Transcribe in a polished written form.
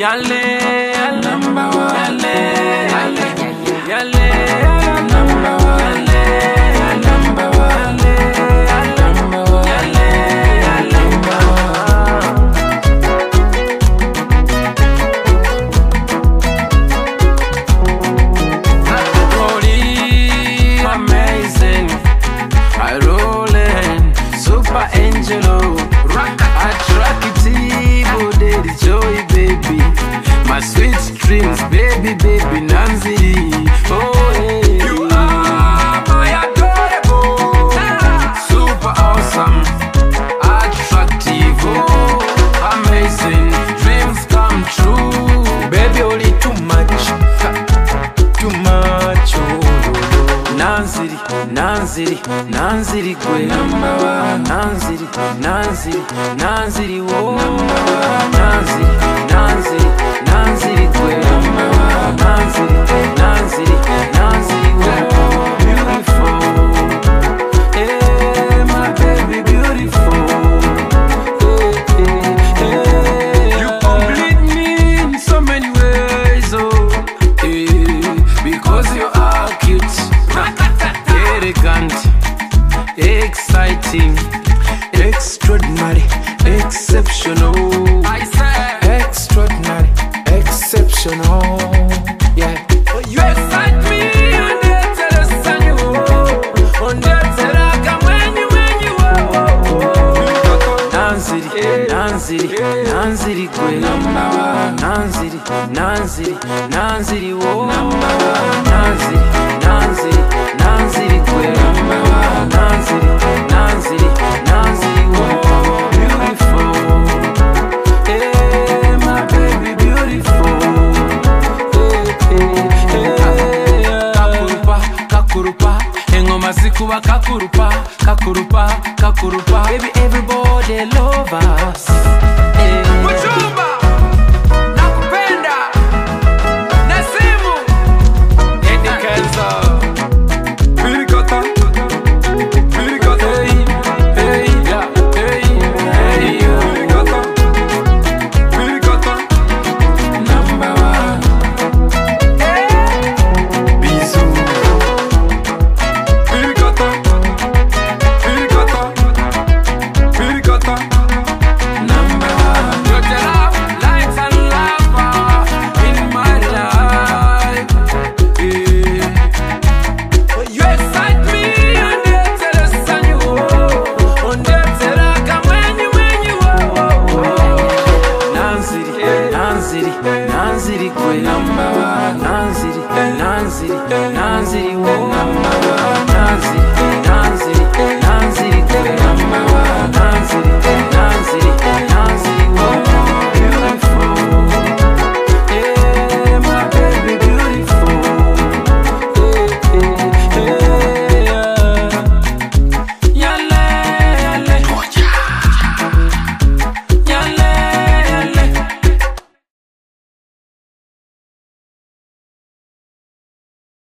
Yale, yale, number one. yale, yale, yale, Number one. Number one. Number one. Number one. Rolling, amazing. I rolling, super angelo. Attractive, oh, daddy joy, baby. My sweet dreams, baby, baby, Nancy. Oh, hey. You are my adorable, super awesome, attractive, oh, amazing. Dreams come true, baby, only too much, too much. Oh, Nancy, Nancy, Nancy, Queen. number one. Nancy, Nancy, Nancy, oh, Nancy, Nancy, Nancy, Queen. Nancy, Nancy, Nancy, oh, beautiful. Hey, my baby, beautiful. Hey, hey, hey. You complete me in so many ways, oh, hey, because you are cute, elegant, exciting, extraordinary, exceptional. I say Extraordinary, exceptional. Yeah. you excite me on the telesun you on the terraca when you Nancy, Nancy, Nancy, Queen. Number one. Nancy, Nancy, Nancy, oh, Number one. Nancy, Nancy, Nancy, Queen. Nancy, Nancy, Nancy, oh, beautiful. Hey, my baby, beautiful. Hey, hey, hey. Kakurupa, kakurupa, engoma zikuba kakurupa, kakurupa, kakurupa. Baby, everybody love us. Hey. Muchumba, nakupenda, Nasimu, Eddie Kenzo. Pirikata. Pirikata. Hey, hey, yeah, hey, hey, Pirikata. Pirikata. Number one. bisou. Pirikata. Pirikata. Pirikata. Number one. You're the love, light and lover in my life. Yeah. You excite me on the telesun you on the terraca when you Nancy, Nancy, Nancy, Queen. Number one. Nancy, Nancy, Nancy,